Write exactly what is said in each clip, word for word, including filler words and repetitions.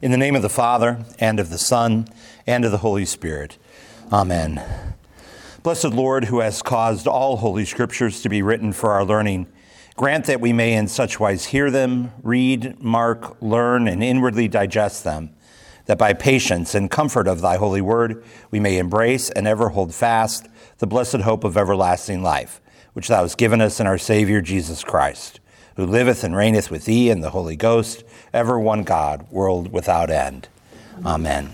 In the name of the Father, and of the Son, and of the Holy Spirit. Amen. Blessed Lord, who has caused all holy scriptures to be written for our learning, grant that we may in such wise hear them, read, mark, learn, and inwardly digest them, that by patience and comfort of thy holy word we may embrace and ever hold fast the blessed hope of everlasting life, which thou hast given us in our Savior Jesus Christ, who liveth and reigneth with thee and the Holy Ghost, ever one God, world without end. Amen.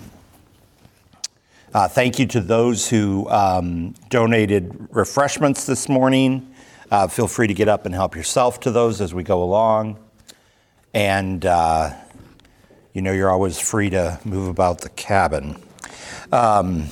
Uh, thank you to those who um, donated refreshments this morning. Uh, feel free to get up and help yourself to those as we go along. And uh, you know you're always free to move about the cabin. Um,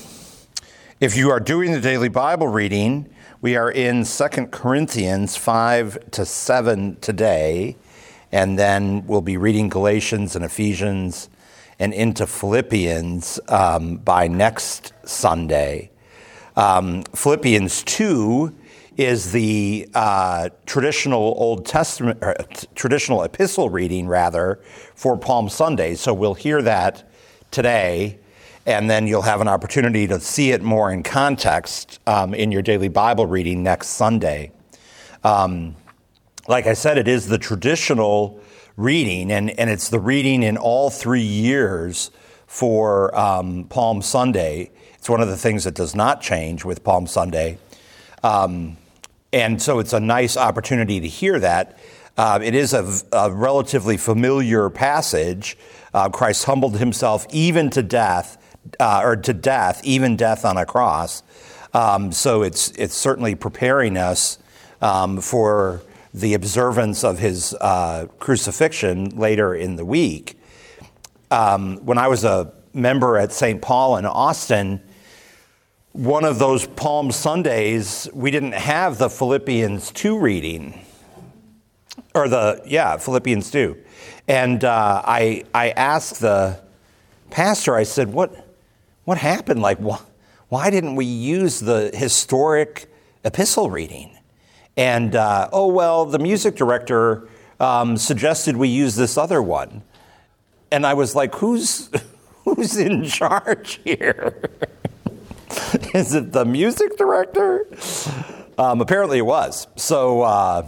if you are doing the daily Bible reading, we are in Second Corinthians five to seven today, and then we'll be reading Galatians and Ephesians and into Philippians um, by next Sunday. Um, Philippians two is the uh, traditional Old Testament, or, t- traditional epistle reading, rather, for Palm Sunday. So we'll hear that today, and then you'll have an opportunity to see it more in context um, in your daily Bible reading next Sunday. Um, like I said, it is the traditional reading, and, and it's the reading in all three years for um, Palm Sunday. It's one of the things that does not change with Palm Sunday. Um, and so it's a nice opportunity to hear that. Uh, it is a, a relatively familiar passage. Uh, Christ humbled himself even to death, uh, or to death, even death on a cross. Um, so it's it's certainly preparing us um, for the observance of his uh, crucifixion later in the week. Um, when I was a member at Saint Paul in Austin, one of those Palm Sundays, we didn't have the Philippians two reading, or the, yeah, Philippians two. And uh, I I asked the pastor, I said, what what happened? Like, wh- why didn't we use the historic epistle reading? And, uh, oh, well, the music director um, suggested we use this other one. And I was like, who's who's in charge here? Is it the music director? Um, apparently it was. So uh,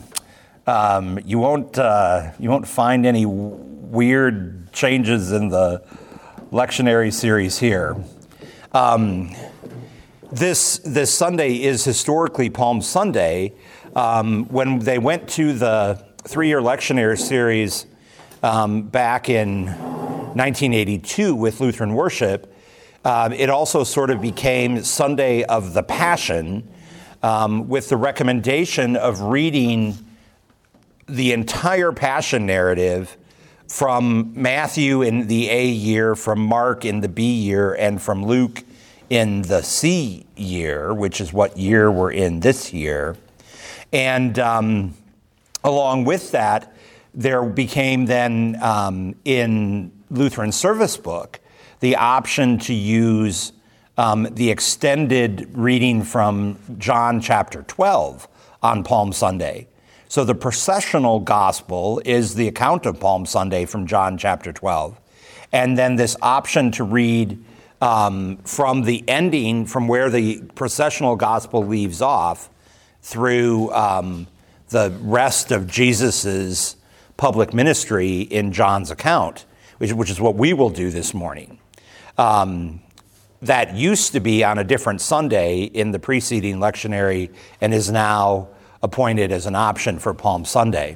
um, you won't uh, you won't find any w- weird changes in the lectionary series here. Um, This this Sunday is historically Palm Sunday. Um, when they went to the three-year lectionary series um, back in nineteen eighty-two with Lutheran Worship, uh, it also sort of became Sunday of the Passion, um, with the recommendation of reading the entire Passion narrative from Matthew in the A year, from Mark in the B year, and from Luke in the C year, which is what year we're in this year. And um, along with that, there became then um, in Lutheran Service Book the option to use um, the extended reading from John chapter twelve on Palm Sunday. So the processional gospel is the account of Palm Sunday from John chapter twelve. And then this option to read Um, from the ending, from where the processional gospel leaves off, through um, the rest of Jesus's public ministry in John's account, which, which is what we will do this morning. Um, that used to be on a different Sunday in the preceding lectionary and is now appointed as an option for Palm Sunday.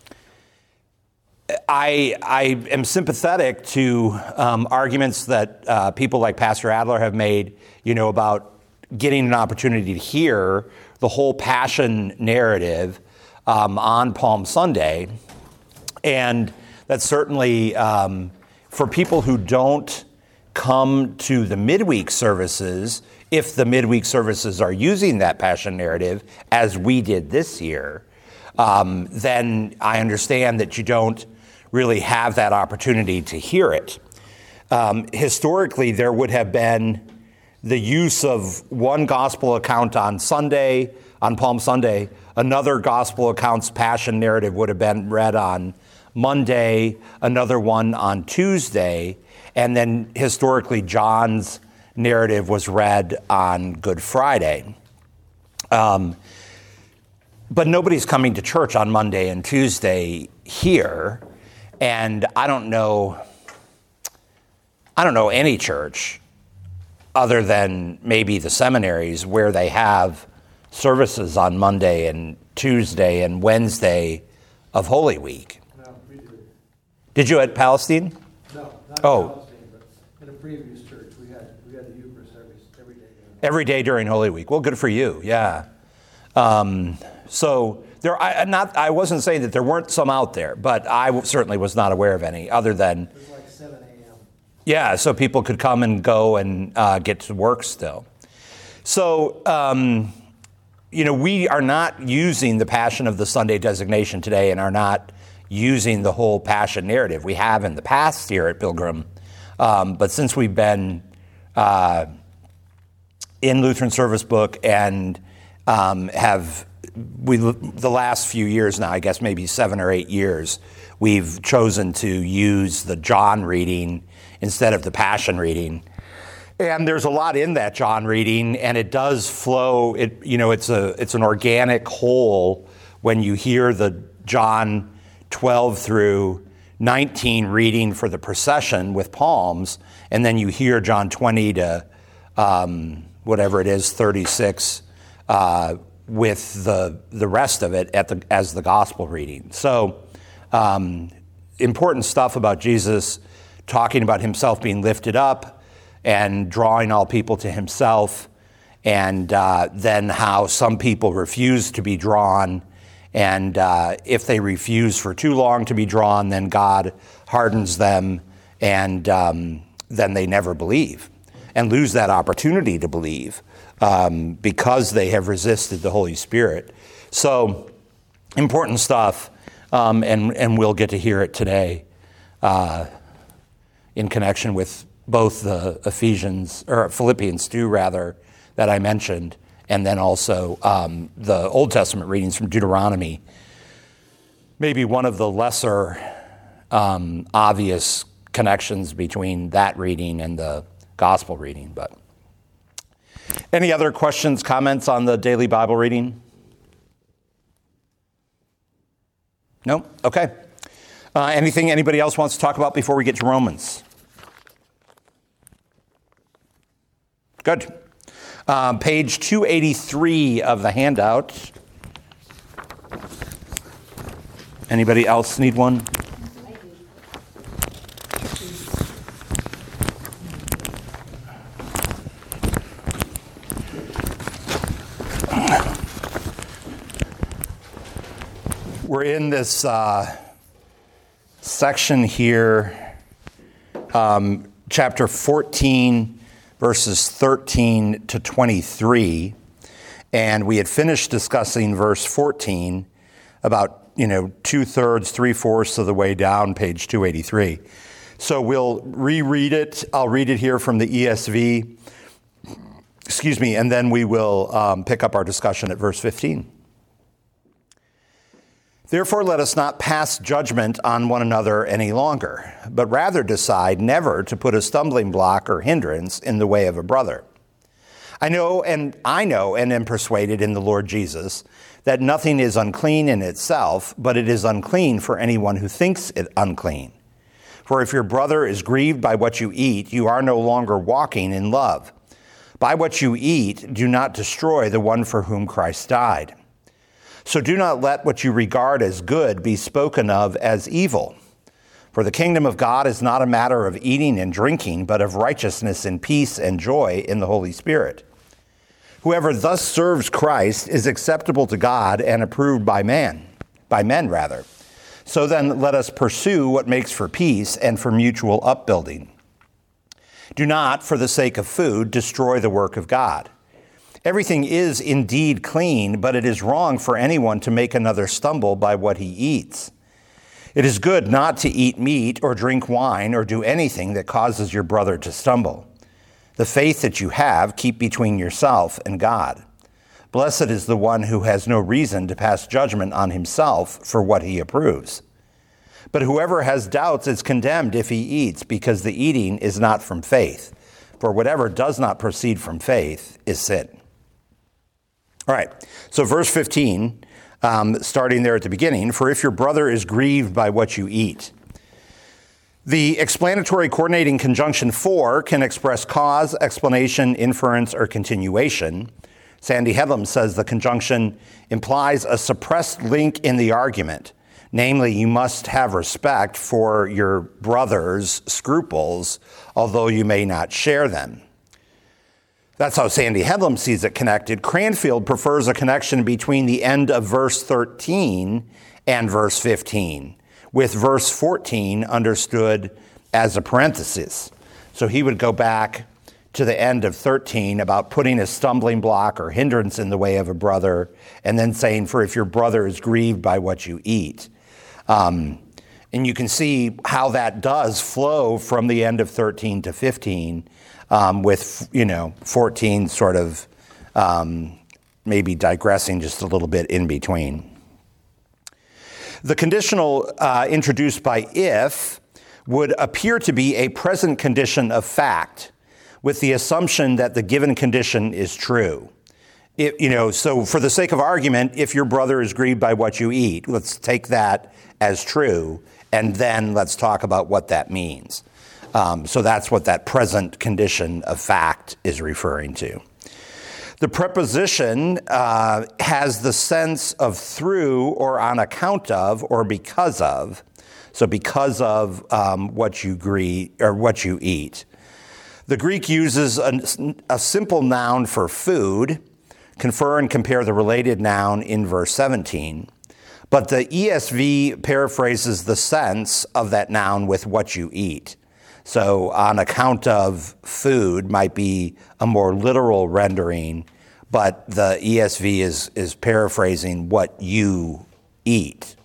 I, I am sympathetic to um, arguments that uh, people like Pastor Adler have made, you know, about getting an opportunity to hear the whole Passion narrative um, on Palm Sunday. And that's certainly um, for people who don't come to the midweek services, if the midweek services are using that Passion narrative, as we did this year, um, then I understand that you don't really have that opportunity to hear it. Um, historically, there would have been the use of one gospel account on Sunday, on Palm Sunday, another gospel account's Passion narrative would have been read on Monday, another one on Tuesday, and then historically John's narrative was read on Good Friday. Um, but nobody's coming to church on Monday and Tuesday here, and I don't know, I don't know any church other than maybe the seminaries where they have services on Monday and Tuesday and Wednesday of Holy Week. No, we did. Did you at Palestine? No, not oh. in Palestine, but in a previous church, we had we had the Eucharist every every day. Every day during Holy Week. Well, good for you. Yeah. Um, so there, I not. I wasn't saying that there weren't some out there, but I certainly was not aware of any other than. It was like seven a.m. Yeah, so people could come and go and uh, get to work still. So. Um, You know, we are not using the Passion of the Sunday designation today and are not using the whole Passion narrative. We have in the past here at Pilgrim, um, but since we've been uh, in Lutheran Service Book and um, have, we the last few years now, I guess maybe seven or eight years, we've chosen to use the John reading instead of the Passion reading. And there's a lot in that John reading, and it does flow. It you know it's a it's an organic whole when you hear the John twelve through nineteen reading for the procession with palms, and then you hear John twenty to um, whatever it is thirty-six uh, with the the rest of it at the as the gospel reading. So um, important stuff about Jesus talking about himself being lifted up and drawing all people to himself, and uh, then how some people refuse to be drawn, and uh, if they refuse for too long to be drawn, then God hardens them, and um, then they never believe, and lose that opportunity to believe um, because they have resisted the Holy Spirit. So, important stuff, um, and, and we'll get to hear it today uh, in connection with both the Ephesians, or Philippians two rather, that I mentioned, and then also um, the Old Testament readings from Deuteronomy. Maybe one of the lesser um, obvious connections between that reading and the gospel reading. But any other questions, comments on the daily Bible reading? No? Okay. Uh, anything anybody else wants to talk about before we get to Romans? Good. Um, page two eighty-three of the handout. Anybody else need one? We're in this uh, section here, um, chapter fourteen, verses thirteen to twenty-three, and we had finished discussing verse fourteen about, you know, two-thirds, three-fourths of the way down, page two eighty-three. So we'll reread it. I'll read it here from the E S V, excuse me, and then we will um, pick up our discussion at verse fifteen. Therefore, let us not pass judgment on one another any longer, but rather decide never to put a stumbling block or hindrance in the way of a brother. I know and I know and am persuaded in the Lord Jesus that nothing is unclean in itself, but it is unclean for anyone who thinks it unclean. For if your brother is grieved by what you eat, you are no longer walking in love. By what you eat, do not destroy the one for whom Christ died. So do not let what you regard as good be spoken of as evil. For the kingdom of God is not a matter of eating and drinking, but of righteousness and peace and joy in the Holy Spirit. Whoever thus serves Christ is acceptable to God and approved by man, by men rather. So then let us pursue what makes for peace and for mutual upbuilding. Do not, for the sake of food, destroy the work of God. Everything is indeed clean, but it is wrong for anyone to make another stumble by what he eats. It is good not to eat meat or drink wine or do anything that causes your brother to stumble. The faith that you have, keep between yourself and God. Blessed is the one who has no reason to pass judgment on himself for what he approves. But whoever has doubts is condemned if he eats, because the eating is not from faith. For whatever does not proceed from faith is sin. All right, so verse fifteen, um, starting there at the beginning, for if your brother is grieved by what you eat. The explanatory coordinating conjunction for can express cause, explanation, inference, or continuation. Sandy Headlam says the conjunction implies a suppressed link in the argument. Namely, you must have respect for your brother's scruples, although you may not share them. That's how Sandy Headlam sees it connected. Cranfield prefers a connection between the end of verse thirteen and verse fifteen, with verse fourteen understood as a parenthesis. So he would go back to the end of thirteen about putting a stumbling block or hindrance in the way of a brother, and then saying, for if your brother is grieved by what you eat. Um, and you can see how that does flow from the end of thirteen to fifteen, um, with, you know, fourteen sort of um, maybe digressing just a little bit in between. The conditional uh, introduced by if would appear to be a present condition of fact, with the assumption that the given condition is true. It, you know, so for the sake of argument, if your brother is grieved by what you eat, let's take that as true, and then let's talk about what that means. Um, so that's what that present condition of fact is referring to. The preposition uh, has the sense of through or on account of or because of. So because of um, what you agree or what you eat. The Greek uses a, a simple noun for food. Confer and compare the related noun in verse seventeen. But the E S V paraphrases the sense of that noun with what you eat. So on account of food might be a more literal rendering, but the E S V is, is paraphrasing what you eat.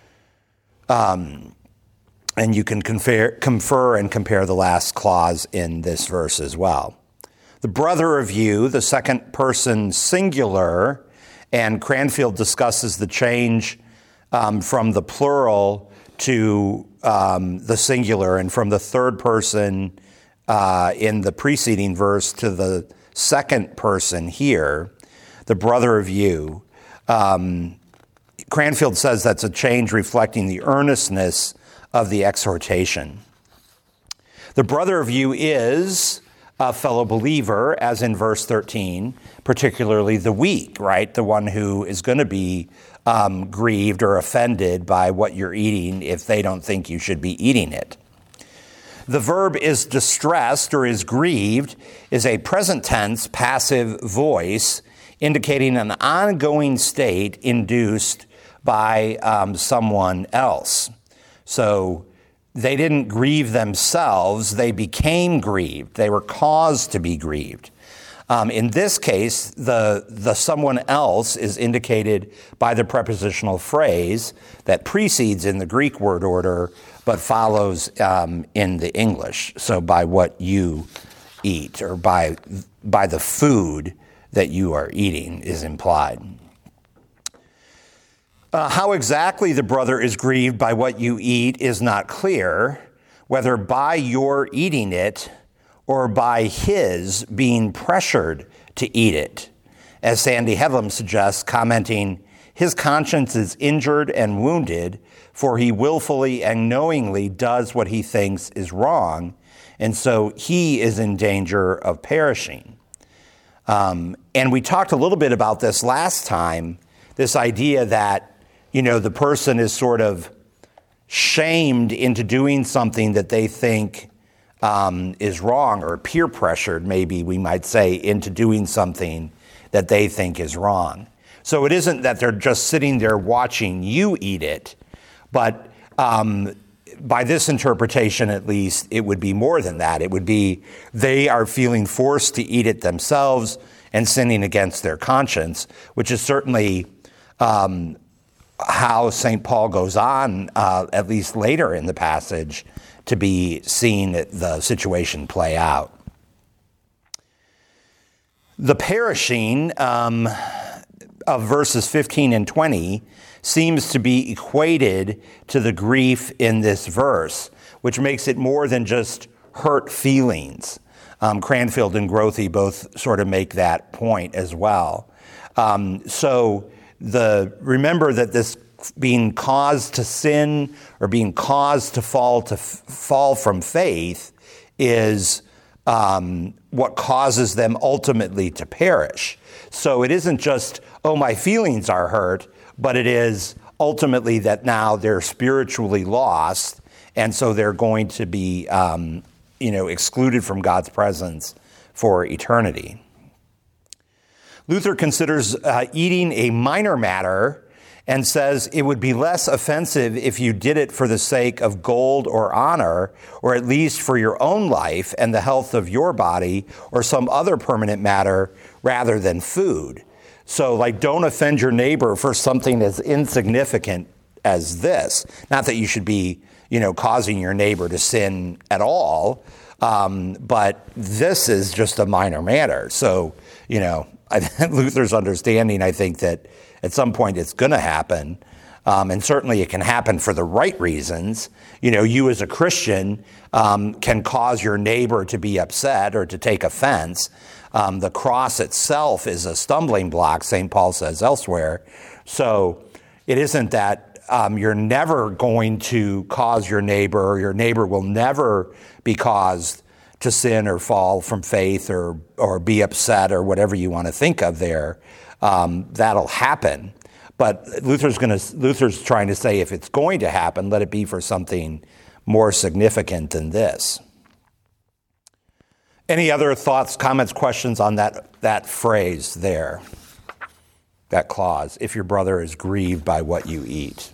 Um, and you can confer, confer and compare the last clause in this verse as well. The brother of you, the second person singular, and Cranfield discusses the change um, from the plural to um, the singular, and from the third person uh, in the preceding verse to the second person here, the brother of you. Um, Cranfield says that's a change reflecting the earnestness of the exhortation. The brother of you is a fellow believer, as in verse thirteen, particularly the weak, right? The one who is going to be um, grieved or offended by what you're eating if they don't think you should be eating it. The verb is distressed or is grieved is a present tense passive voice indicating an ongoing state induced by um, someone else. So they didn't grieve themselves, they became grieved. They were caused to be grieved. Um, in this case, the, the someone else is indicated by the prepositional phrase that precedes in the Greek word order, but follows um, in the English. So by what you eat, or by, by the food that you are eating is implied. Uh, how exactly the brother is grieved by what you eat is not clear, whether by your eating it or by his being pressured to eat it. As Sandy Headlam suggests, commenting, his conscience is injured and wounded, for he willfully and knowingly does what he thinks is wrong, and so he is in danger of perishing. Um, and we talked a little bit about this last time, this idea that, you know, the person is sort of shamed into doing something that they think um, is wrong, or peer pressured, maybe we might say, into doing something that they think is wrong. So it isn't that they're just sitting there watching you eat it, but um, by this interpretation, at least, it would be more than that. It would be they are feeling forced to eat it themselves and sinning against their conscience, which is certainly um, how Saint Paul goes on, uh, at least later in the passage, to be seeing the situation play out. The perishing um, of verses fifteen and twenty seems to be equated to the grief in this verse, which makes it more than just hurt feelings. Um, Cranfield and Grothe both sort of make that point as well. Um, so the remember that this being caused to sin or being caused to fall to f- fall from faith is um, what causes them ultimately to perish. So it isn't just, oh, my feelings are hurt, but it is ultimately that now they're spiritually lost, and so they're going to be, um, you know, excluded from God's presence for eternity. Luther considers uh, eating a minor matter and says it would be less offensive if you did it for the sake of gold or honor, or at least for your own life and the health of your body or some other permanent matter rather than food. So, like, don't offend your neighbor for something as insignificant as this. Not that you should be, you know, causing your neighbor to sin at all, um, but this is just a minor matter. So, you know, Luther's understanding, I think, that at some point it's going to happen, um, and certainly it can happen for the right reasons. You know, you as a Christian um, can cause your neighbor to be upset or to take offense. Um, the cross itself is a stumbling block, Saint Paul says elsewhere. So it isn't that um, you're never going to cause your neighbor, or your neighbor will never be caused to sin or fall from faith or or be upset or whatever you want to think of there. Um, that'll happen. But Luther's going to Luther's trying to say if it's going to happen, let it be for something more significant than this. Any other thoughts, comments, questions on that, that phrase there, that clause, if your brother is grieved by what you eat?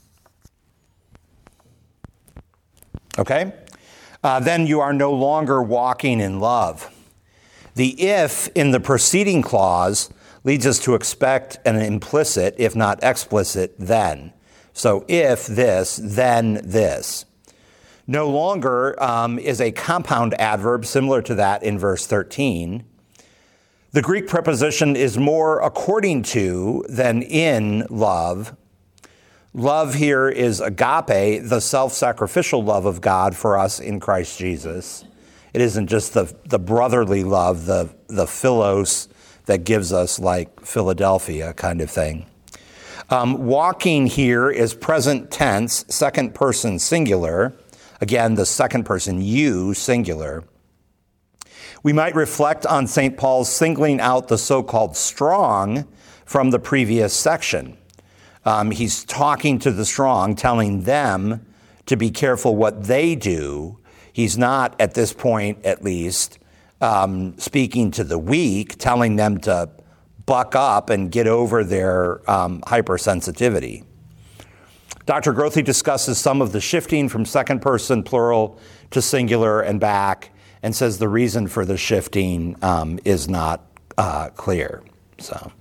Okay? Uh, then you are no longer walking in love. The if in the preceding clause leads us to expect an implicit, if not explicit, then. So if this, then this. No longer um, is a compound adverb similar to that in verse thirteen. The Greek preposition is more according to than in love. Love here is agape, the self-sacrificial love of God for us in Christ Jesus. It isn't just the, the brotherly love, the, the philos that gives us like Philadelphia kind of thing. Um, walking here is present tense, second person singular. Again, the second person, you, singular. We might reflect on Saint Paul's singling out the so-called strong from the previous section. Um, he's talking to the strong, telling them to be careful what they do. He's not, at this point at least, um, speaking to the weak, telling them to buck up and get over their um, hypersensitivity. Doctor Grothe discusses some of the shifting from second person plural to singular and back, and says the reason for the shifting um, is not uh, clear. So,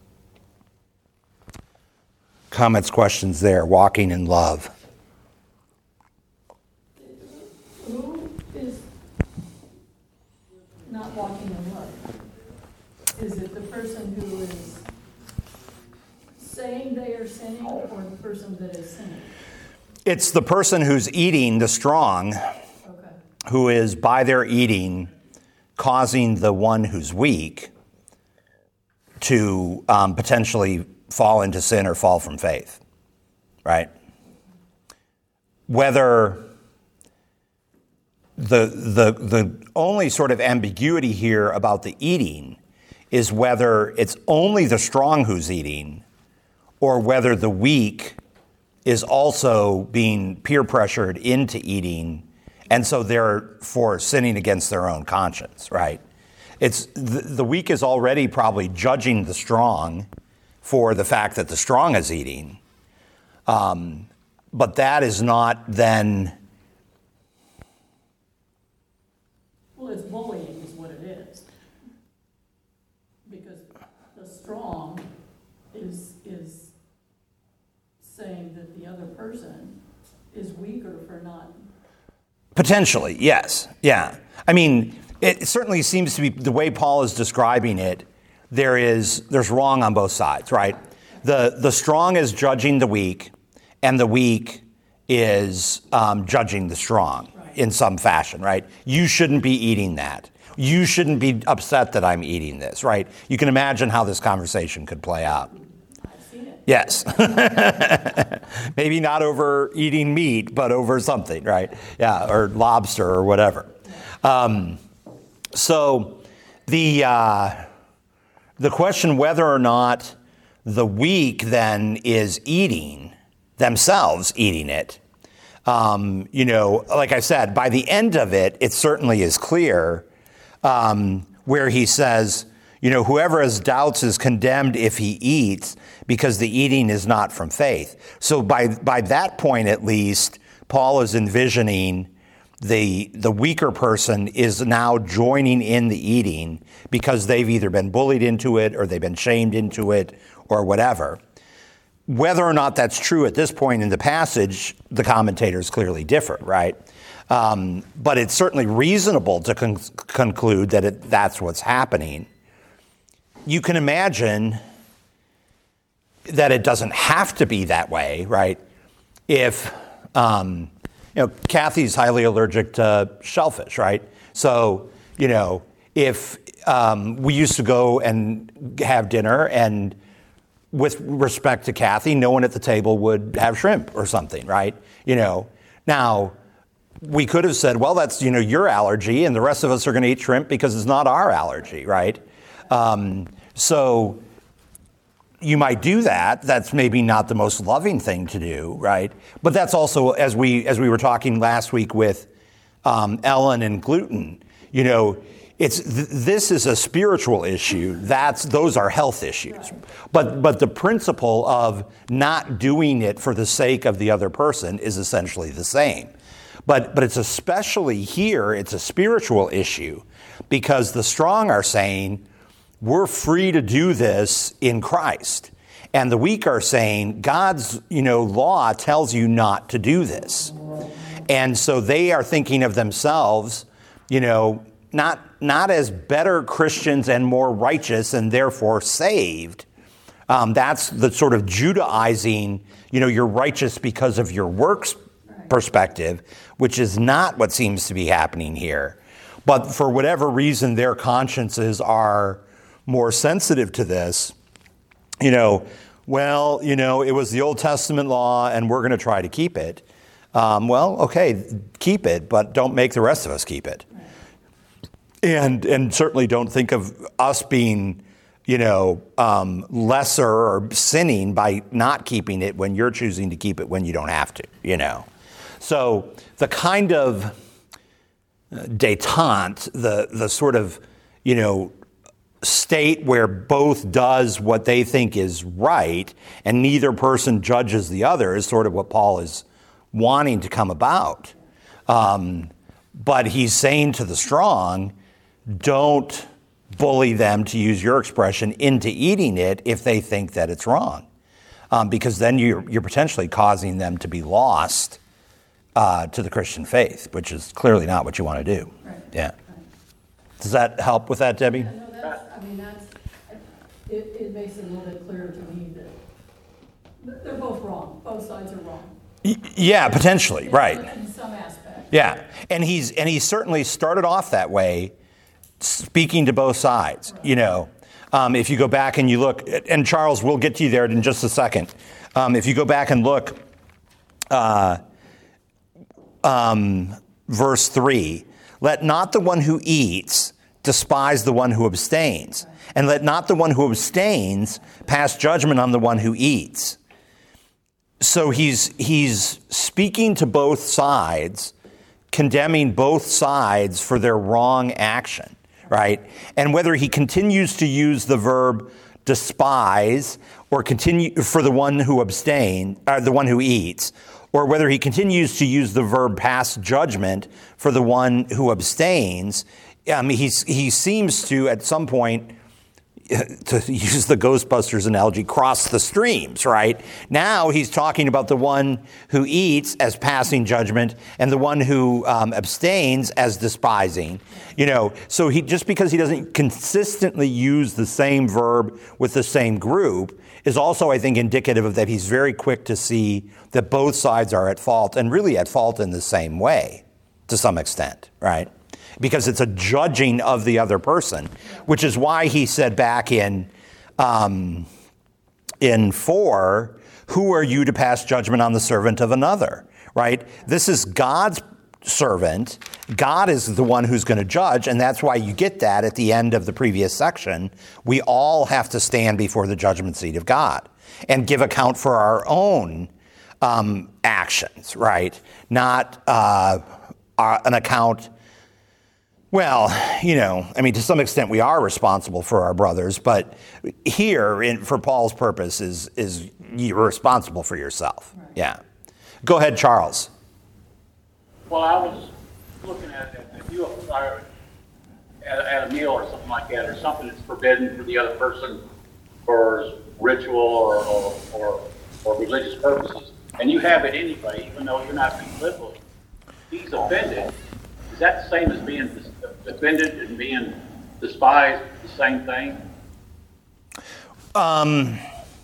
comments, questions there, walking in love. Who is not walking in love? Is it the person who is saying they are sinning, or the person that is sinning? It's the person who's eating, the strong, okay, who is by their eating causing the one who's weak to um, potentially fall into sin or fall from faith, right? Whether the the the only sort of ambiguity here about the eating is whether it's only the strong who's eating, or whether the weak is also being peer pressured into eating, and so therefore sinning against their own conscience, right? It's the, the weak is already probably judging the strong for the fact that the strong is eating, um, but that is not then. Well, it's bullying is what it is, because the strong is is saying that the other person is weaker for not. Potentially, yes. Yeah. I mean, it certainly seems to be the way Paul is describing it, there is there's wrong on both sides, right? The, the strong is judging the weak, and the weak is um, judging the strong in some fashion, right? You shouldn't be eating that. You shouldn't be upset that I'm eating this, right? You can imagine how this conversation could play out. I've seen it. Yes. Maybe not over eating meat, but over something, right? Yeah, or lobster or whatever. Um, so the uh, the question whether or not the weak then is eating themselves, eating it, um, you know, like I said, by the end of it, it certainly is clear um, where he says, you know, whoever has doubts is condemned if he eats, because the eating is not from faith. So by by that point, at least, Paul is envisioning the the weaker person is now joining in the eating because they've either been bullied into it or they've been shamed into it or whatever. Whether or not that's true at this point in the passage, the commentators clearly differ, right? Um, but it's certainly reasonable to con- conclude that it, that's what's happening. You can imagine that it doesn't have to be that way, right? If, um, you know, Kathy's highly allergic to shellfish, right? So, you know, if um, we used to go and have dinner, and with respect to Kathy, no one at the table would have shrimp or something, right? You know, now we could have said, well, that's, you know, your allergy, and the rest of us are going to eat shrimp because it's not our allergy, right? Um, so you might do that. That's maybe not the most loving thing to do, right? But that's also, as we as we were talking last week with um, Ellen and gluten, you know, it's th- this is a spiritual issue. That's those are health issues. But but the principle of not doing it for the sake of the other person is essentially the same. But but it's especially here, it's a spiritual issue, because the strong are saying, we're free to do this in Christ. And the weak are saying, God's, you know, law tells you not to do this. And so they are thinking of themselves, you know, not, not as better Christians and more righteous and therefore saved. Um, that's the sort of Judaizing, you know, you're righteous because of your works perspective, which is not what seems to be happening here. But for whatever reason, their consciences are more sensitive to this, you know, well, you know, it was the Old Testament law and we're going to try to keep it. Um, well, okay, keep it, but don't make the rest of us keep it. And and certainly don't think of us being, you know, um, lesser or sinning by not keeping it when you're choosing to keep it when you don't have to, you know. So the kind of détente, the the sort of, you know, state where both does what they think is right and neither person judges the other is sort of what Paul is wanting to come about. Um, but he's saying to the strong, don't bully them, to use your expression, into eating it if they think that it's wrong. Um, because then you're, you're potentially causing them to be lost uh, to the Christian faith, which is clearly not what you want to do. Right. Yeah. Right. Does that help with that, Debbie? Yeah, no, that's, I mean, that's, it, it makes it a little bit clearer to me that they're both wrong. Both sides are wrong. Y- yeah, potentially, right. In some aspect. Yeah, and he's and he certainly started off that way, speaking to both sides. Right. You know, um, if you go back and you look, and Charles, we'll get to you there in just a second. Um, if you go back and look, uh, um, verse three. Let not the one who eats despise the one who abstains, and let not the one who abstains pass judgment on the one who eats. So he's he's speaking to both sides, condemning both sides for their wrong action, right? And whether he continues to use the verb despise or continue for the one who abstain, or the one who eats, or whether he continues to use the verb pass judgment for the one who abstains, I mean, he's, he seems to, at some point, to use the Ghostbusters analogy, cross the streams, right? Now he's talking about the one who eats as passing judgment and the one who um, abstains as despising. You know, so he just because he doesn't consistently use the same verb with the same group is also, I think, indicative of that he's very quick to see that both sides are at fault, and really at fault in the same way to some extent, right? Because it's a judging of the other person, which is why he said back in um, in four, who are you to pass judgment on the servant of another, right? This is God's servant. God is the one who's going to judge, and that's why you get that at the end of the previous section. We all have to stand before the judgment seat of God and give account for our own um, actions, right? Not uh, an account. Well, you know, I mean, to some extent we are responsible for our brothers, but here, in, for Paul's purpose, is, is you're responsible for yourself. Right. Yeah. Go ahead, Charles. Well, I was looking at it, if you are at, at a meal or something like that, or something that's forbidden for the other person for ritual or, or, or, or religious purposes, and you have it anyway, even though you're not being liberal, he's offended. Is that the same as being offended and being despised, the same thing? Um.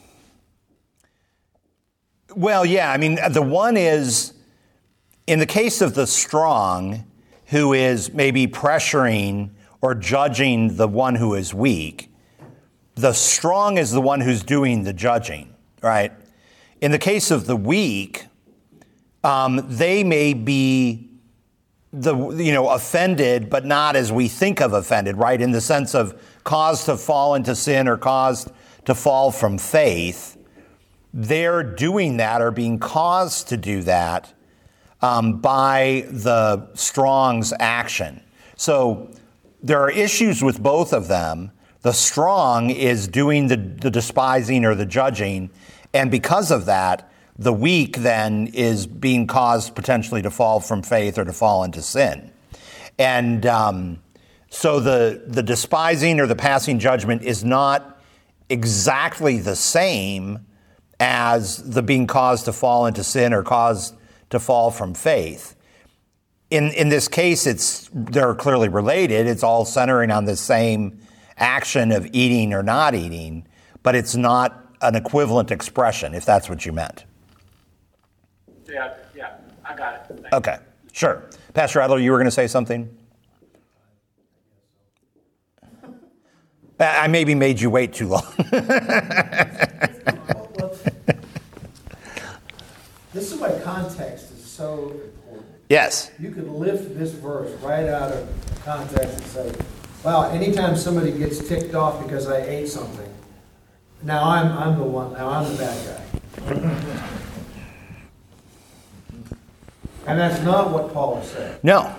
Well, yeah, I mean, the one is, in the case of the strong, who is maybe pressuring or judging the one who is weak, the strong is the one who's doing the judging, right? In the case of the weak, um, they may be the you know offended, but not as we think of offended, right? In the sense of caused to fall into sin or caused to fall from faith. They're doing that or being caused to do that um, by the strong's action. So there are issues with both of them. The strong is doing the, the despising or the judging, and because of that, the weak then is being caused potentially to fall from faith or to fall into sin. And um, so the, the despising or the passing judgment is not exactly the same as the being caused to fall into sin or caused to fall from faith. In in this case, it's they're clearly related. It's all centering on the same action of eating or not eating, but it's not an equivalent expression, if that's what you meant. Yeah, yeah, I got it. Thank Okay, sure. Pastor Adler, you were going to say something? I maybe made you wait too long. This is why context is so important. Yes. You could lift this verse right out of context and say, wow, anytime somebody gets ticked off because I ate something, now I'm I'm the one, now I'm the bad guy. And that's not what Paul is saying. No.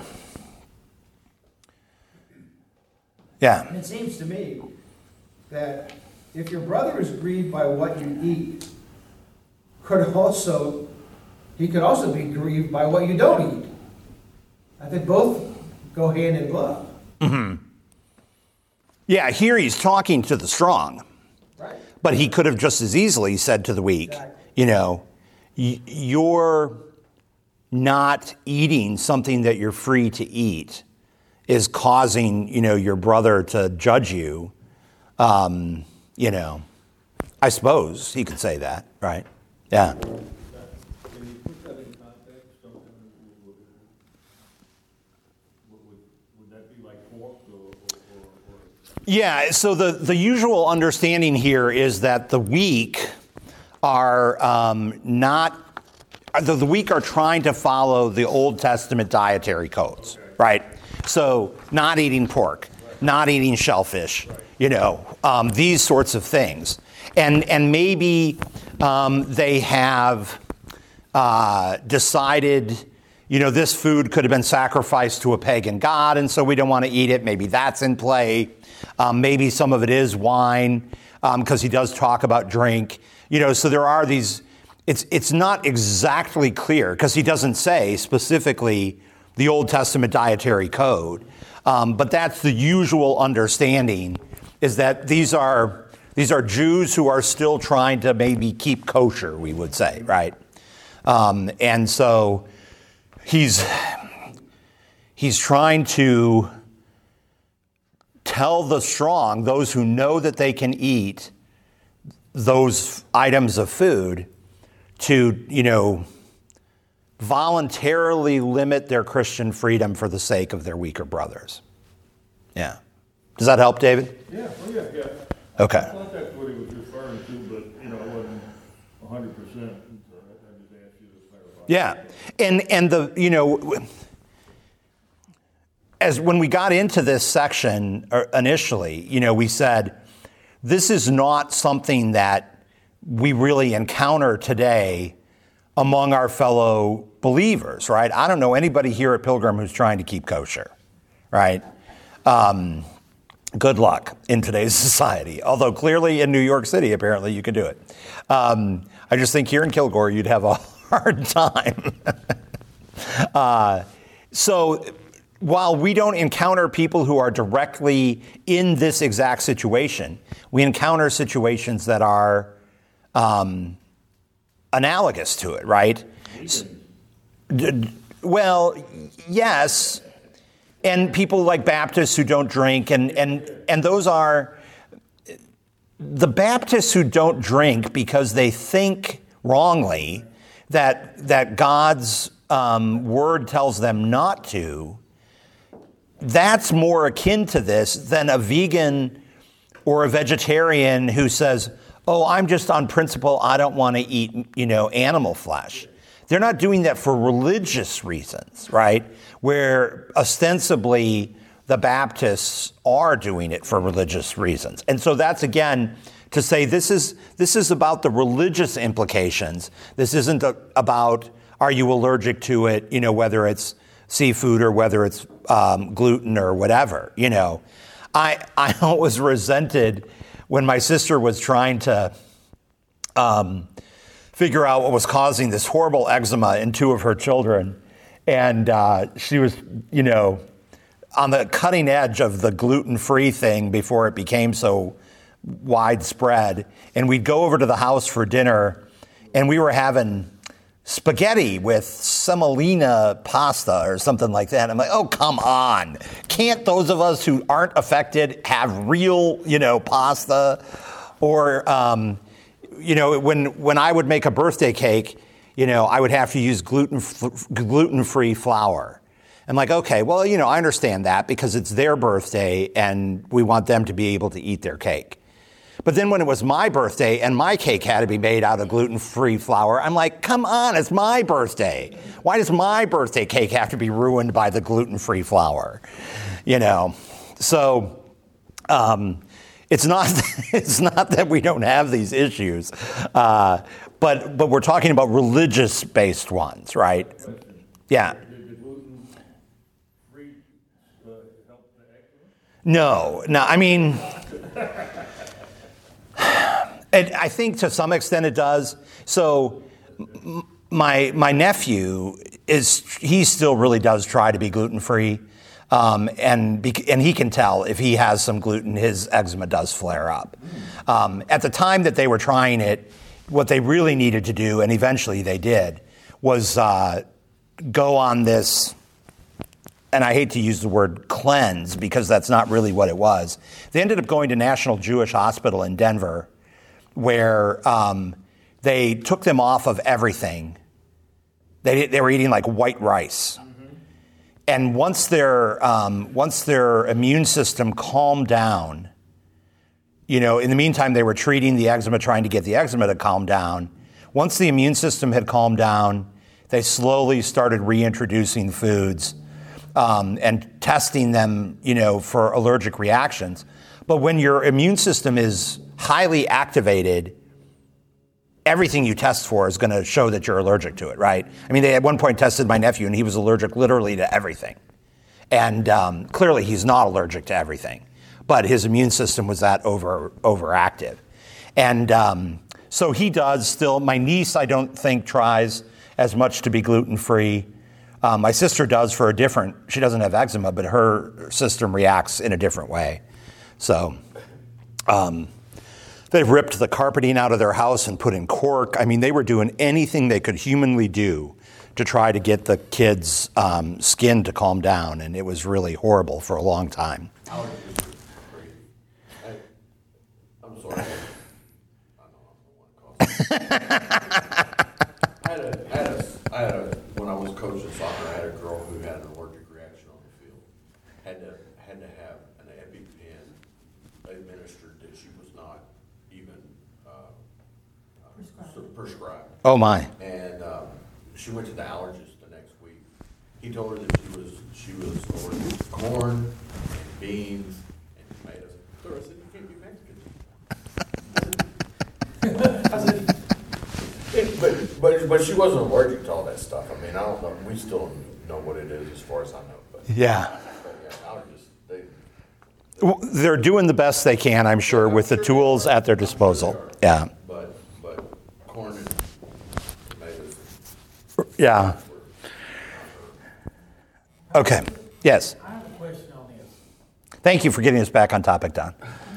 Yeah. And it seems to me that if your brother is grieved by what you eat, could also he could also be grieved by what you don't eat. I think both go hand in glove. Mm-hmm. Yeah, here he's talking to the strong. Right. But he could have just as easily said to the weak, exactly. you know, y- you're not eating something that you're free to eat is causing, you know, your brother to judge you. Um, you know, I suppose he could say that, right? Yeah. Can you put that in context? Would, would that be like pork or, or, or? Yeah, so the, the usual understanding here is that the weak are um, not, the, the weak are trying to follow the Old Testament dietary codes, okay. right? So not eating pork, right. not eating shellfish, right. you know, um, these sorts of things. And, and maybe um, they have uh, decided, you know, this food could have been sacrificed to a pagan god, and so we don't want to eat it. Maybe that's in play. Um, maybe some of it is wine, because um, he does talk about drink. You know, so there are these, it's it's not exactly clear, because he doesn't say specifically the Old Testament dietary code. Um, but that's the usual understanding, is that these are these are Jews who are still trying to maybe keep kosher, we would say, right? Um, and so he's he's trying to tell the strong, those who know that they can eat those items of food, to, you know, voluntarily limit their Christian freedom for the sake of their weaker brothers. Yeah. Does that help, David? Yeah, oh yeah, yeah. Okay. I thought that's what he was referring to, but, you know, I wasn't a hundred percent, so I just asked you to clarify. Yeah. And, and the, you know, as when we got into this section initially, you know, we said, this is not something that we really encounter today among our fellow believers, right? I don't know anybody here at Pilgrim who's trying to keep kosher, right? Um, good luck in today's society. Although clearly in New York City, apparently you can do it. Um, I just think here in Kilgore, you'd have a hard time. uh, so while we don't encounter people who are directly in this exact situation, we encounter situations that are um, analogous to it, right? Well, yes. And people like Baptists who don't drink, and, and, and those are the Baptists who don't drink because they think wrongly that, that God's um, word tells them not to. That's more akin to this than a vegan or a vegetarian who says, oh, I'm just on principle, I don't want to eat, you know, animal flesh. They're not doing that for religious reasons, right? Where ostensibly the Baptists are doing it for religious reasons. And so that's, again, to say this is this is about the religious implications. This isn't a, about, are you allergic to it, you know, whether it's seafood or whether it's um, gluten or whatever, you know. I, I always resented when my sister was trying to um, figure out what was causing this horrible eczema in two of her children. And uh, she was, you know, on the cutting edge of the gluten-free thing before it became so widespread. And we'd go over to the house for dinner, and we were having spaghetti with semolina pasta or something like that. I'm like, oh, come on. Can't those of us who aren't affected have real, you know, pasta? Or, um, you know, when when I would make a birthday cake, you know, I would have to use gluten gluten-free flour. I'm like, okay, well, you know, I understand that because it's their birthday and we want them to be able to eat their cake. But then when it was my birthday and my cake had to be made out of gluten-free flour, I'm like, come on, it's my birthday. Why does my birthday cake have to be ruined by the gluten-free flour? You know, so um, it's not it's not that we don't have these issues, uh, but but we're talking about religious-based ones, right? Yeah. Did the gluten-free uh, help the eczema? No, no, I mean, it, I think to some extent it does. So m- my my nephew is, he still really does try to be gluten-free. Um, and bec- and he can tell if he has some gluten, his eczema does flare up. Um, at the time that they were trying it, what they really needed to do, and eventually they did, was uh, go on this, and I hate to use the word cleanse because that's not really what it was. They ended up going to National Jewish Hospital in Denver, where um, they took them off of everything. They they were eating like white rice. And once their um, once their immune system calmed down, you know, in the meantime, they were treating the eczema, trying to get the eczema to calm down. Once the immune system had calmed down, they slowly started reintroducing foods um, and testing them, you know, for allergic reactions. But when your immune system is highly activated, everything you test for is going to show that you're allergic to it, right? I mean, they at one point tested my nephew, and he was allergic literally to everything. And um, clearly, he's not allergic to everything, but his immune system was that over overactive. And um, so he does still. My niece, I don't think, tries as much to be gluten-free. Um, my sister does for a different, she doesn't have eczema, but her system reacts in a different way. So, Um, they've ripped the carpeting out of their house and put in cork. I mean, they were doing anything they could humanly do to try to get the kids' um, skin to calm down, and it was really horrible for a long time. Allergies are crazy. I, I'm sorry. I know I'm the one causing. I had a, I had a, I had a, when I was coaching soccer, I had a girl who had an allergic reaction on the field. Had to, had to have an EpiPen administered that she was not even uh, prescribed. prescribed. Oh my! And um, she went to the allergist the next week. He told her that she was she was allergic to corn and beans and tomatoes. So I said, "You can't be Mexican." I said, it, but but but she wasn't allergic to all that stuff. I mean, I don't know. We still don't know what it is as far as I know. But Yeah. but yeah, allergists they. Well, they're doing the best they can, I'm sure, with the tools at their disposal. Yeah. But but corn and tomatoes. Yeah. Okay. Yes. I have a question on this. Thank you for getting us back on topic, Don.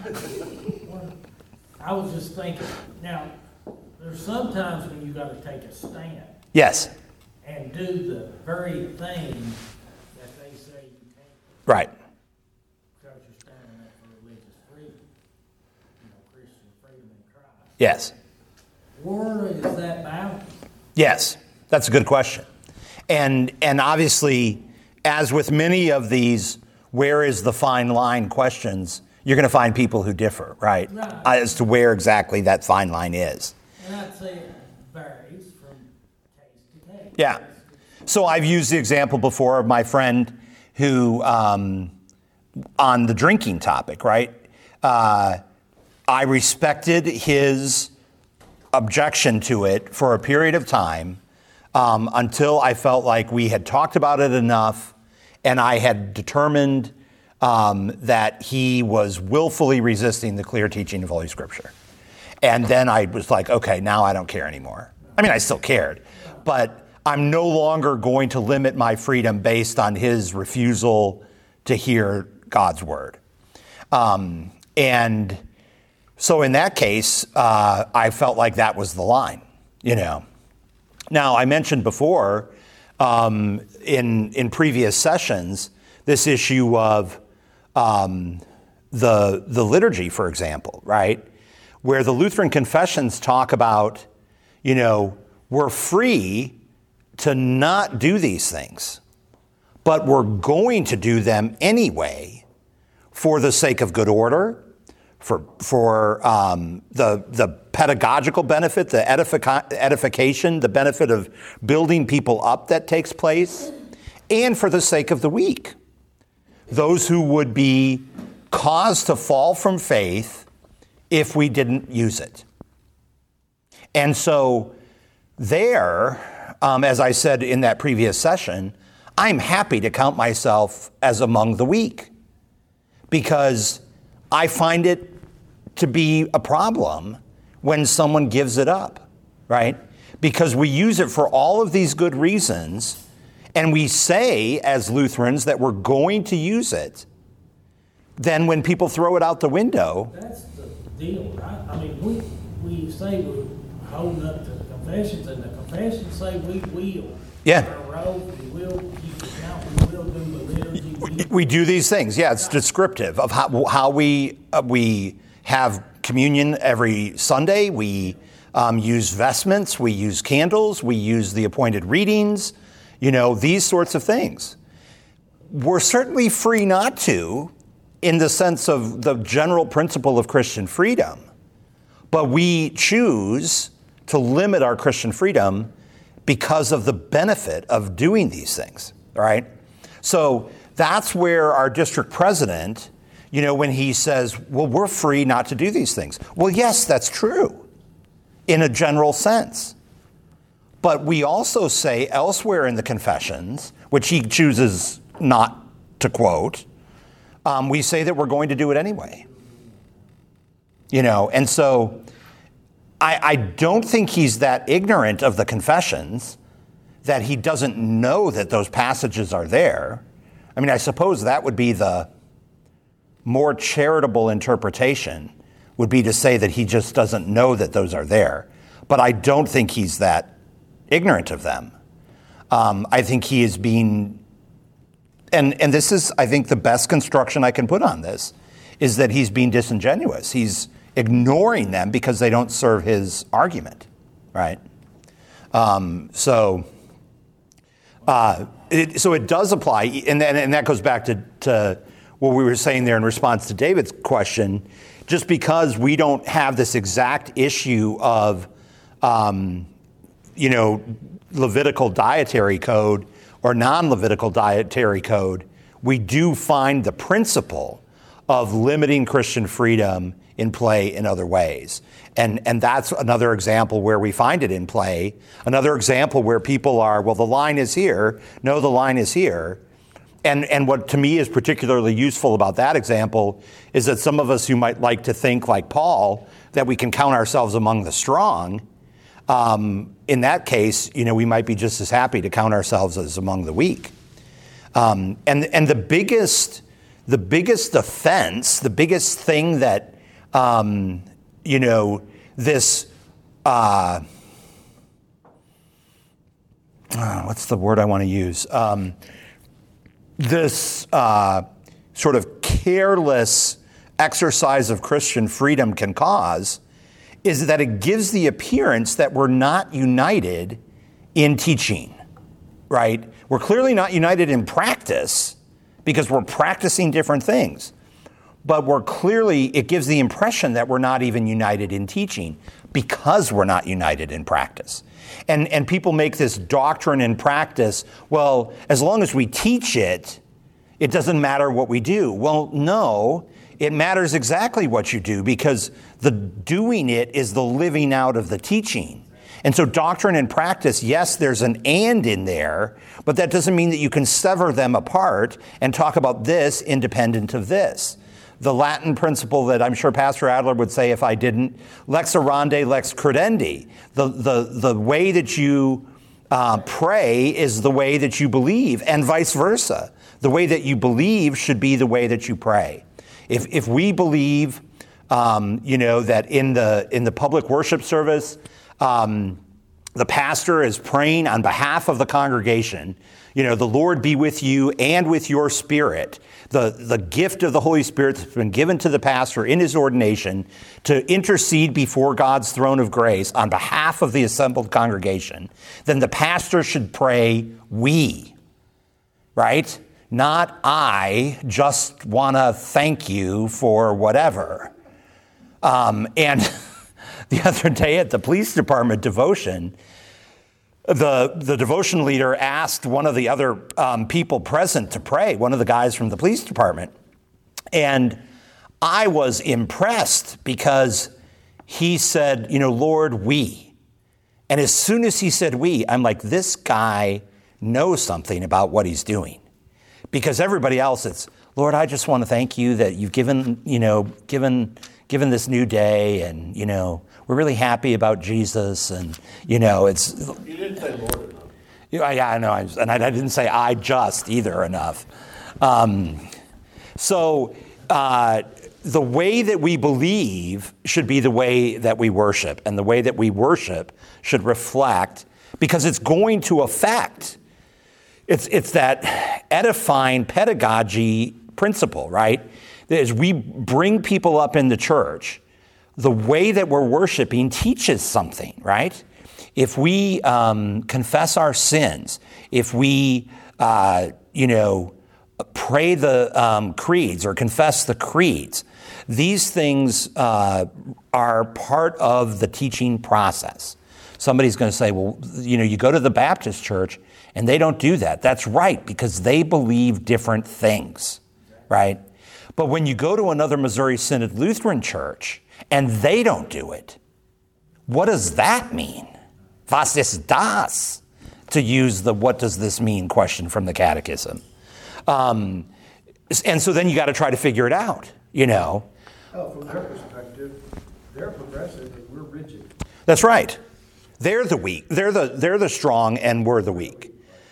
I was just thinking, now, there's sometimes when you gotta take a stand Yes. and do the very thing that they say you can't, Right. because you're standing up for religious freedom, you know, Christian freedom in Christ. Yes. Where is that balance? Yes. That's a good question. And and obviously, as with many of these where is the fine line questions, you're going to find people who differ, right? Right. As to where exactly that fine line is. And I'd say it varies from case to case. Yeah. So I've used the example before of my friend who, um, on the drinking topic, right? Uh, I respected his objection to it for a period of time um, until I felt like we had talked about it enough and I had determined um, that he was willfully resisting the clear teaching of Holy Scripture. And then I was like, okay, now I don't care anymore. I mean, I still cared, but I'm no longer going to limit my freedom based on his refusal to hear God's word. Um, and so in that case, uh, I felt like that was the line, you know. Now, I mentioned before um, in in previous sessions this issue of um, the the liturgy, for example, right, where the Lutheran confessions talk about, you know, we're free to not do these things, but we're going to do them anyway for the sake of good order, for for um, the the pedagogical benefit, the edific- edification, the benefit of building people up that takes place, and for the sake of the weak, those who would be caused to fall from faith if we didn't use it. And so there, um, as I said in that previous session, I'm happy to count myself as among the weak because I find it to be a problem when someone gives it up, right? Because we use it for all of these good reasons, and we say as Lutherans that we're going to use it. Then when people throw it out the window... That's the deal, right? I mean, we, we say we're holding up to the confessions, and the confessions say we will. Yeah. Our robe, we will keep the count, we will do the liturgy. We, We do these things. Yeah, it's descriptive of how, how we uh, we have communion every Sunday. We um, use vestments. We use candles. We use the appointed readings. You know, these sorts of things. We're certainly free not to, in the sense of the general principle of Christian freedom, but we choose to limit our Christian freedom because of the benefit of doing these things, right? So that's where our district president, you know, when he says, well, we're free not to do these things. Well, yes, that's true in a general sense. But we also say elsewhere in the confessions, which he chooses not to quote, um, we say that we're going to do it anyway. You know, and so I, I don't think he's that ignorant of the confessions that he doesn't know that those passages are there. I mean, I suppose that would be the more charitable interpretation would be to say that he just doesn't know that those are there. But I don't think he's that ignorant of them. Um, I think he is being, and, and this is, I think, the best construction I can put on this, is that he's being disingenuous. He's ignoring them because they don't serve his argument, right? Um, so, uh, it, so it does apply, and, and, and that goes back to, to what we were saying there in response to David's question. Just because we don't have this exact issue of, um, you know, Levitical dietary code or non-Levitical dietary code, we do find the principle of limiting Christian freedom in play in other ways. And, and that's another example where we find it in play. Another example where people are, well, the line is here. No, the line is here. And, and what to me is particularly useful about that example is that some of us who might like to think like Paul, that we can count ourselves among the strong, um, in that case, you know, we might be just as happy to count ourselves as among the weak. Um, and, and the biggest, the biggest offense, the biggest thing that, um, you know, this, uh, uh, what's the word I want to use? Um, this uh, sort of careless exercise of Christian freedom can cause is that it gives the appearance that we're not united in teaching, right? We're clearly not united in practice because we're practicing different things. But we're clearly, it gives the impression that we're not even united in teaching because we're not united in practice. And, and people make this doctrine and practice, well, as long as we teach it, it doesn't matter what we do. Well, no, it matters exactly what you do because the doing it is the living out of the teaching. And so doctrine and practice, yes, there's an and in there, but that doesn't mean that you can sever them apart and talk about this independent of this. The Latin principle that I'm sure Pastor Adler would say if I didn't, lex orandi, lex credendi. The, the, the way that you uh, pray is the way that you believe, and vice versa. The way that you believe should be the way that you pray. If, if we believe, um, you know, that in the, in the public worship service, um, the pastor is praying on behalf of the congregation, you know, the Lord be with you and with your spirit. The, the gift of the Holy Spirit that's been given to the pastor in his ordination to intercede before God's throne of grace on behalf of the assembled congregation, then the pastor should pray, we, right? Not I just want to thank you for whatever. Um, and the other day at the police department devotion, The, the devotion leader asked one of the other um, people present to pray, one of the guys from the police department. And I was impressed because he said, you know, Lord, we. And as soon as he said we, I'm like, this guy knows something about what he's doing. Because everybody else, it's, Lord, I just want to thank you that you've given, you know, given, given this new day and, you know, we're really happy about Jesus, and you know it's. You didn't say Lord enough. Yeah, yeah, I know, and I didn't say I just either enough. Um, so uh, the way that we believe should be the way that we worship, and the way that we worship should reflect, because it's going to affect. It's it's that edifying pedagogy principle, right? As we bring people up in the church, the way that we're worshiping teaches something, right? If we um, confess our sins, if we, uh, you know, pray the um, creeds or confess the creeds, these things uh, are part of the teaching process. Somebody's going to say, well, you know, you go to the Baptist church and they don't do that. That's right, because they believe different things, right? But when you go to another Missouri Synod Lutheran church, and they don't do it, what does that mean? Was ist das? To use the what does this mean question from the catechism. Um, and so then you got to try to figure it out, you know. Oh, from their perspective, they're progressive and we're rigid. That's right. They're the weak. They're the, they're the strong and we're the weak.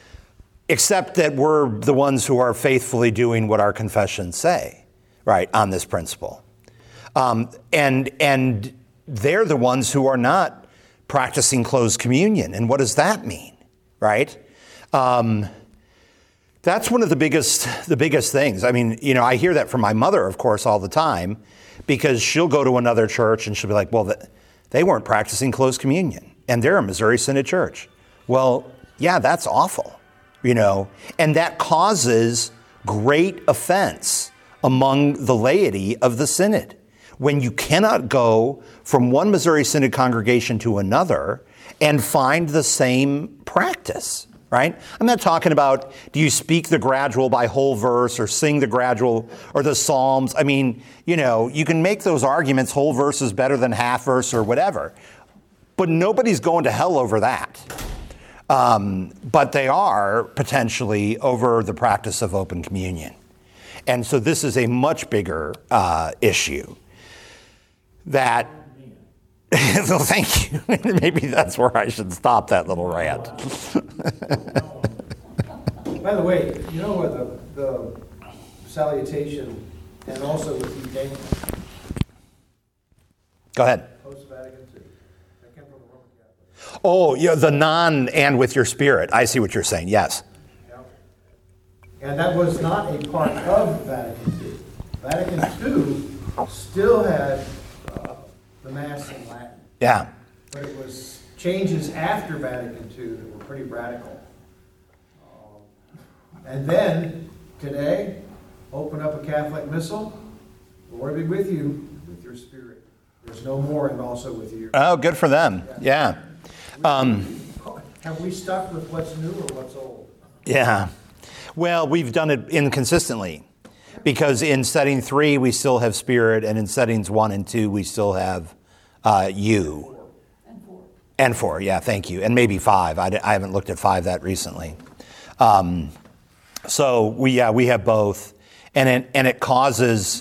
Except that we're the ones who are faithfully doing what our confessions say, right, on this principle. Um, and and they're the ones who are not practicing closed communion. And what does that mean, right? Um, that's one of the biggest the biggest things. I mean, you know, I hear that from my mother, of course, all the time, because she'll go to another church and she'll be like, well, they weren't practicing closed communion, and they're a Missouri Synod church. Well, yeah, that's awful, you know, and that causes great offense among the laity of the synod when you cannot go from one Missouri Synod congregation to another and find the same practice, right? I'm not talking about, do you speak the gradual by whole verse or sing the gradual or the Psalms? I mean, you know, you can make those arguments, whole verse is better than half verse or whatever, but nobody's going to hell over that. Um, but they are potentially over the practice of open communion. And so this is a much bigger uh, issue that, well, thank you. Maybe that's where I should stop that little rant. By the way, you know what the, the salutation and also with the Daniel Go ahead. post-Vatican two, that came from the Roman Catholic. Oh, yeah, the non and with your spirit. I see what you're saying. Yes. Yeah. And that was not a part of Vatican two. Vatican two still had uh, the Mass in Latin, Yeah. but it was changes after Vatican two that were pretty radical. Um, and then, today, open up a Catholic missal, the Lord be with you, with your spirit. There's no more and also with you. Oh, good for them. Yeah. Um, Have we stuck with what's new or what's old? yeah. Well, we've done it inconsistently because in setting three, we still have spirit, and in settings one and two, we still have uh, you. And four. And four, yeah, thank you. And maybe five. I, I haven't looked at five that recently. Um, so, we yeah, we have both. And it, and it causes,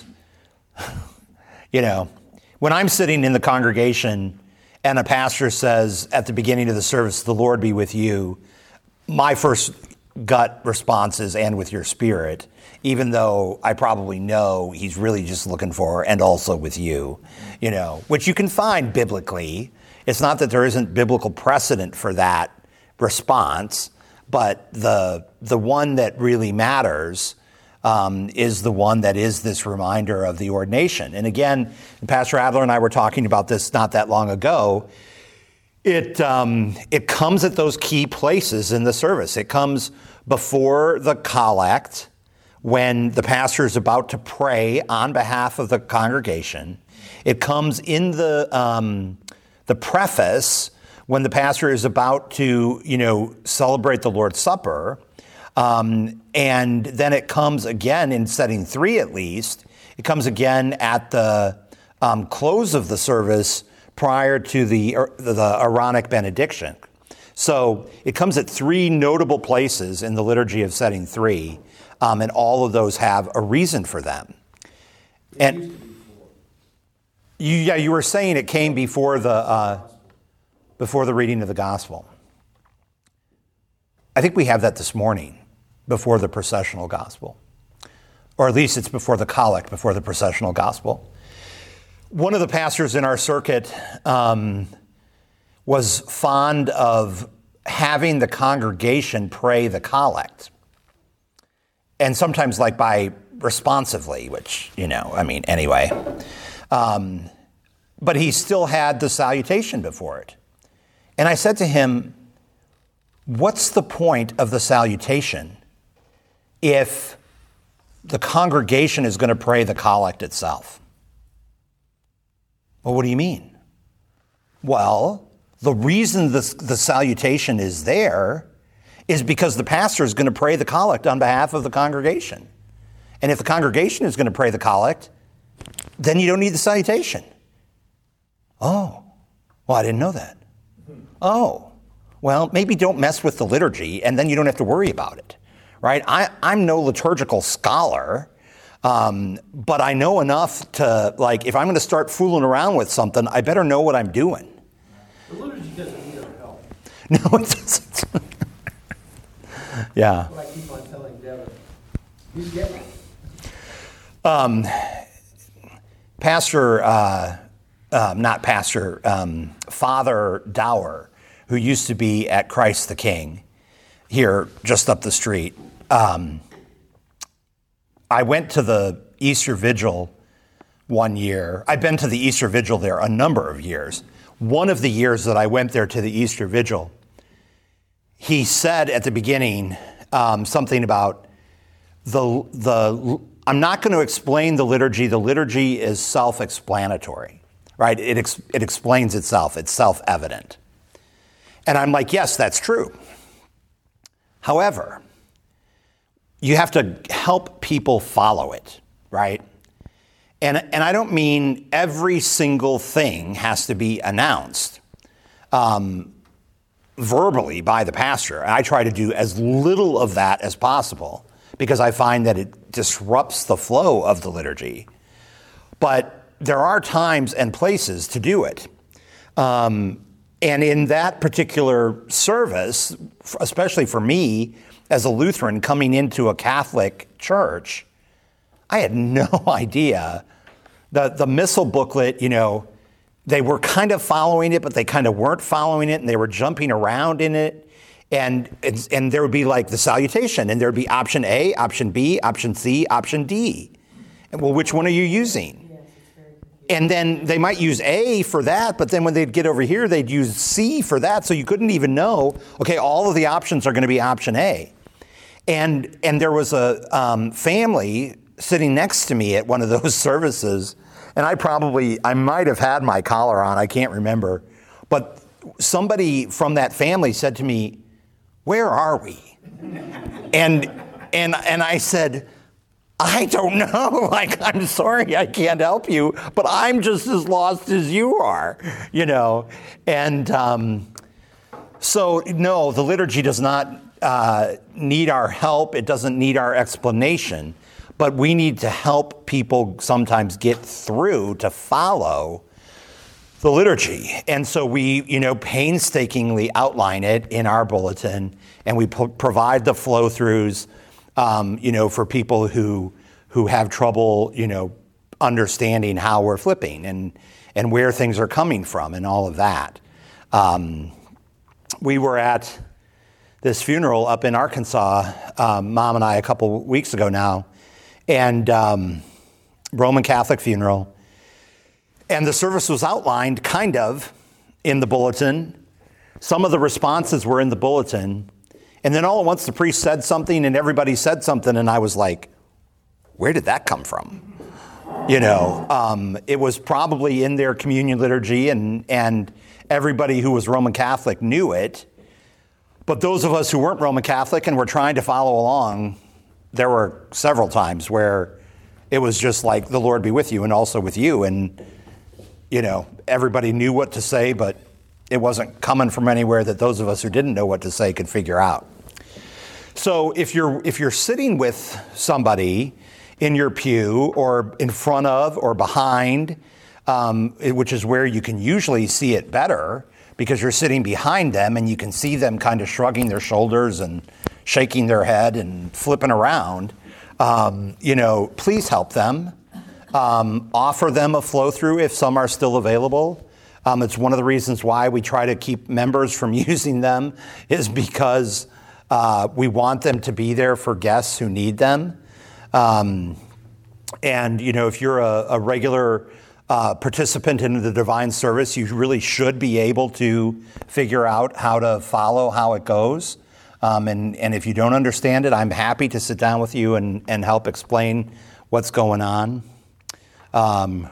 you know, when I'm sitting in the congregation and a pastor says at the beginning of the service, the Lord be with you, my first gut response is, and with your spirit, even though I probably know he's really just looking for, and also with you, you know, which you can find biblically. It's not that there isn't biblical precedent for that response, but the the one that really matters um, is the one that is this reminder of the ordination. And again, Pastor Adler and I were talking about this not that long ago. It um, it comes at those key places in the service. It comes before the collect, when the pastor is about to pray on behalf of the congregation. It comes in the um, the preface, when the pastor is about to, you know, celebrate the Lord's Supper. Um, and then it comes again in setting three, at least. It comes again at the um, close of the service prior to the, the Aaronic benediction. So it comes at three notable places in the liturgy of setting three, um, and all of those have a reason for them. And you, yeah, you were saying it came before the uh, before the reading of the gospel. I think we have that this morning, before the processional gospel, or at least it's before the collect, before the processional gospel. One of the pastors in our circuit um, was fond of having the congregation pray the collect, and sometimes like by responsively, which, you know, I mean, anyway. Um, but he still had the salutation before it. And I said to him, what's the point of the salutation if the congregation is going to pray the collect itself? Well, what do you mean? Well, the reason the, the salutation is there is because the pastor is going to pray the collect on behalf of the congregation. And if the congregation is going to pray the collect, then you don't need the salutation. Oh, well, I didn't know that. Oh, well, maybe don't mess with the liturgy, and then you don't have to worry about it, right? I, I'm no liturgical scholar, um, but I know enough to, like, if I'm going to start fooling around with something, I better know what I'm doing. The liturgy doesn't need our help. No, it doesn't. Yeah. That's what I keep on telling Devin. He's getting it. Um, Pastor, uh, uh, not Pastor, um, Father Dower, who used to be at Christ the King here just up the street. Um, I went to the Easter Vigil one year. I've been to the Easter Vigil there a number of years. One of the years that I went there to the Easter Vigil, he said at the beginning um, something about the, the, I'm not going to explain the liturgy. The liturgy is self-explanatory, right? It, ex, it explains itself. It's self-evident. And I'm like, yes, that's true. However, you have to help people follow it, right? And, and I don't mean every single thing has to be announced um, verbally by the pastor. I try to do as little of that as possible because I find that it disrupts the flow of the liturgy. But there are times and places to do it. Um, and in that particular service, especially for me as a Lutheran coming into a Catholic church, I had no idea. The, the missal booklet, you know, they were kind of following it, but they kind of weren't following it, and they were jumping around in it. And, and, and there would be like the salutation, and there would be option A, option B, option C, option D. And, well, which one are you using? And then they might use A for that, but then when they'd get over here, they'd use C for that. So you couldn't even know, okay, all of the options are going to be option A. And and there was a um, family sitting next to me at one of those services, and I probably, I might have had my collar on, I can't remember. But somebody from that family said to me, where are we? And and and I said, I don't know. Like, I'm sorry, I can't help you, but I'm just as lost as you are, you know. And um, so, no, the liturgy does not uh, need our help. It doesn't need our explanation, but we need to help people sometimes get through to follow the liturgy. And so we, you know, painstakingly outline it in our bulletin, and we po- provide the flow-throughs Um, you know, for people who who have trouble, you know, understanding how we're flipping and and where things are coming from and all of that. Um, we were at this funeral up in Arkansas, um, Mom and I, a couple weeks ago now, and um, Roman Catholic funeral. And the service was outlined kind of in the bulletin. Some of the responses were in the bulletin. And then all at once the priest said something and everybody said something, and I was like, where did that come from? You know, um, it was probably in their communion liturgy, and, and everybody who was Roman Catholic knew it. But those of us who weren't Roman Catholic and were trying to follow along, there were several times where it was just like, the Lord be with you and also with you. And, you know, everybody knew what to say, but it wasn't coming from anywhere that those of us who didn't know what to say could figure out. So if you're if you're sitting with somebody in your pew or in front of or behind, um, which is where you can usually see it better because you're sitting behind them and you can see them kind of shrugging their shoulders and shaking their head and flipping around, um, you know, please help them. Um, offer them a flow through if some are still available. Um, it's one of the reasons why we try to keep members from using them is because uh, we want them to be there for guests who need them. Um, and, you know, if you're a, a regular uh, participant in the divine service, you really should be able to figure out how to follow how it goes. Um, and, and if you don't understand it, I'm happy to sit down with you and, and help explain what's going on. Um,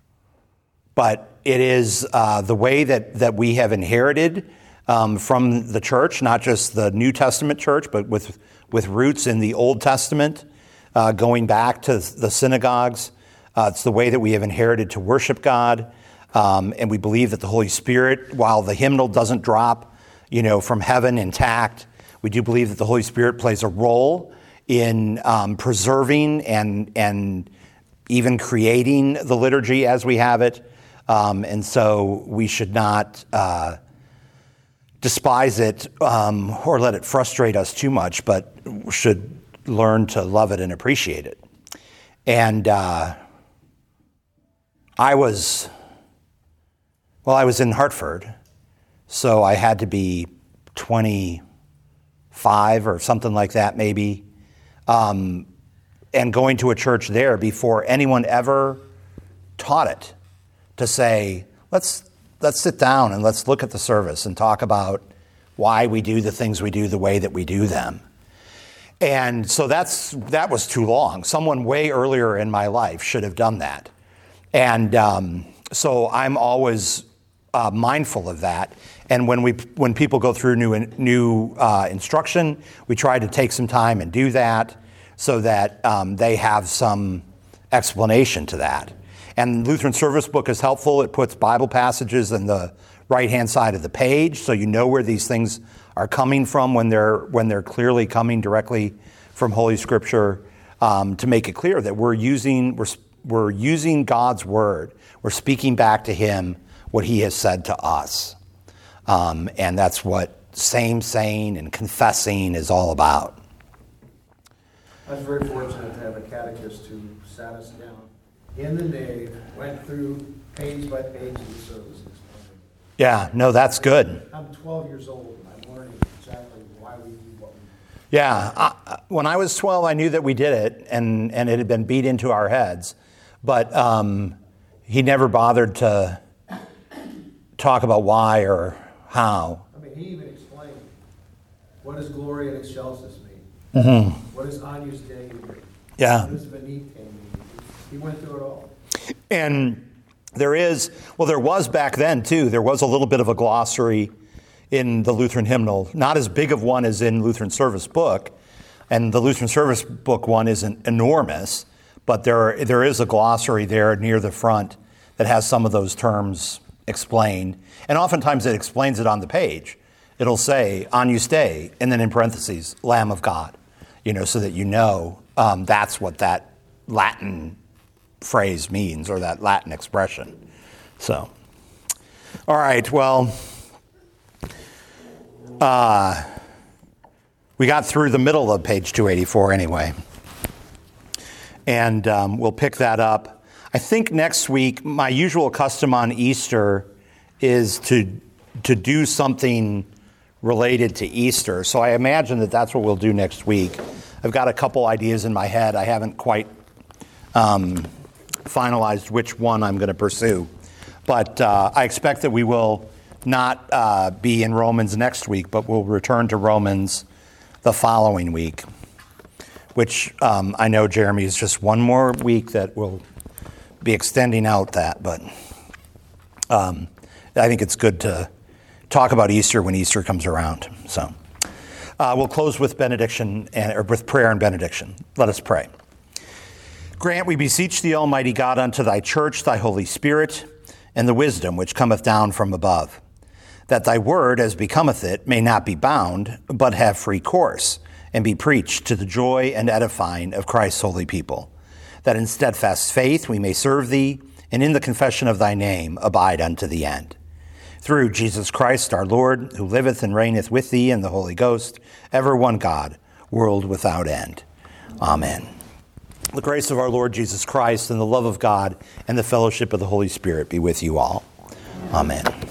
but it is uh, the way that, that we have inherited um, from the church, not just the New Testament church, but with, with roots in the Old Testament, uh, going back to the synagogues. Uh, it's the way that we have inherited to worship God. Um, and we believe that the Holy Spirit, while the hymnal doesn't drop, you know, from heaven intact, we do believe that the Holy Spirit plays a role in um, preserving and and even creating the liturgy as we have it. Um, and so we should not uh, despise it um, or let it frustrate us too much, but should learn to love it and appreciate it. And uh, I was, well, I was in Hartford, so I had to be twenty-five or something like that maybe, um, and going to a church there before anyone ever taught it, to say, let's let's sit down and let's look at the service and talk about why we do the things we do the way that we do them. And so that's that was too long. Someone way earlier in my life should have done that. And um, so I'm always uh, mindful of that. And when we when people go through new new uh, instruction, we try to take some time and do that so that um, they have some explanation to that. And Lutheran Service Book is helpful. It puts Bible passages in the right-hand side of the page, so you know where these things are coming from when they're when they're clearly coming directly from Holy Scripture, um, to make it clear that we're using we're we're using God's word. We're speaking back to Him what He has said to us, um, and that's what same saying and confessing is all about. I was very fortunate to have a catechist who sat us down in the nave, went through page by page of the service. Yeah, no, that's good. I'm twelve years old, and I'm learning exactly why we do what we do. Yeah, I, when I was twelve, I knew that we did it, and, and it had been beat into our heads. But um, he never bothered to talk about why or how. I mean, he even explained, what does Gloria in Excelsis mean? Mm-hmm. What does Agnus Dei mean? Yeah. What does Venite mean? He went through it all. And there is, well, there was back then, too, there was a little bit of a glossary in the Lutheran hymnal, not as big of one as in Lutheran Service Book. And the Lutheran Service Book one isn't enormous, but there there is a glossary there near the front that has some of those terms explained. And oftentimes it explains it on the page. It'll say, Agnus Dei, and then in parentheses, Lamb of God, you know, so that you know um, that's what that Latin phrase means, or that Latin expression. So, all right, well, uh, we got through the middle of page two eighty-four anyway. And um, we'll pick that up. I think next week, my usual custom on Easter is to to do something related to Easter. So I imagine that that's what we'll do next week. I've got a couple ideas in my head. I haven't quite um, finalized which one I'm going to pursue. But uh, I expect that we will not uh, be in Romans next week, but we'll return to Romans the following week, which um, I know, Jeremy, is just one more week that we'll be extending out that. But um, I think it's good to talk about Easter when Easter comes around. So uh, we'll close with benediction and or with prayer and benediction. Let us pray. Grant, we beseech thee, Almighty God, unto thy church thy Holy Spirit and the wisdom which cometh down from above, that thy word, as becometh it, may not be bound, but have free course, and be preached to the joy and edifying of Christ's holy people, that in steadfast faith we may serve thee, and in the confession of thy name abide unto the end. Through Jesus Christ our Lord, who liveth and reigneth with thee in the Holy Ghost, ever one God, world without end. Amen. The grace of our Lord Jesus Christ and the love of God and the fellowship of the Holy Spirit be with you all. Amen.